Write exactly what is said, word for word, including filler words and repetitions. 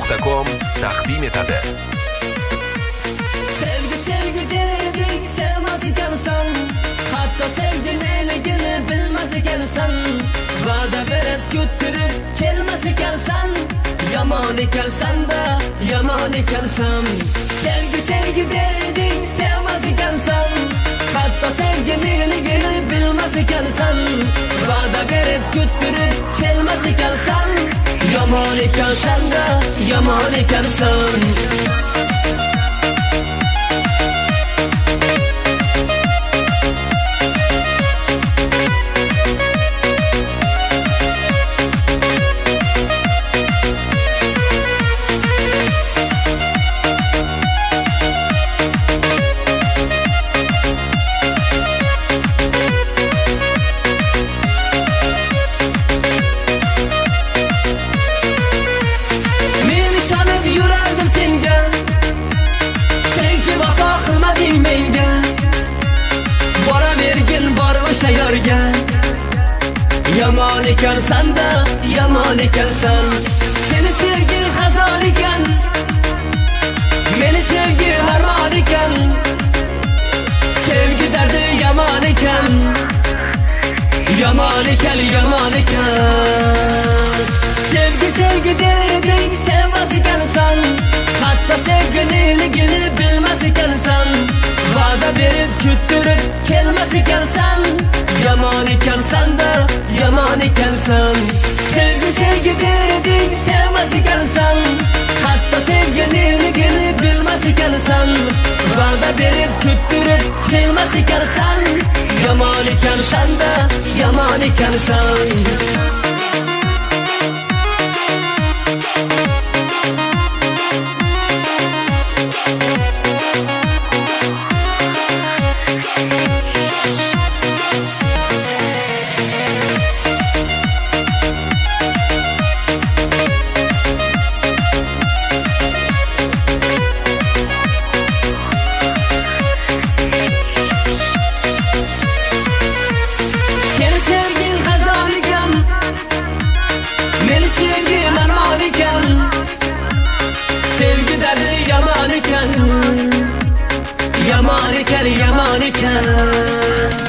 nuqta com taqdim etadi. Sevgi sevgi dedik, sevmez ekansan, hatto sevgiligini bilmas ekansan, va'da berib kuttirib kelmas ekansan, yomon ekansan da yomon ekansan. Sevgi sevgi dedik, sevmez ekansan, hatto sevgiligini bilmas ekansan, va'da berib kuttirib kelmas ekansan, yomon ekansan da yomon ekansan. Yomon ekansan da yomon ekansan. Seni sevgin xazon ekan, meni sevgi armon ekan. Sevgi dardi yomon ekan, yomon ekan, yomon ekan. Sevgi sevgi dedik, sevmas ekansan, hatto sevgiligini bilmas ekansan, va'da berib kuttirib kelmas ekansan, yomon ekansan da yomon ekansan. Sevgi sevgi dedik, sevmas ekansan, hatto sevgiligini bilmas ekansan, va'da berib kuttirib kelmas ekansan, yomon ekansan da yomon ekansan. Yaman ekan, yaman ekan.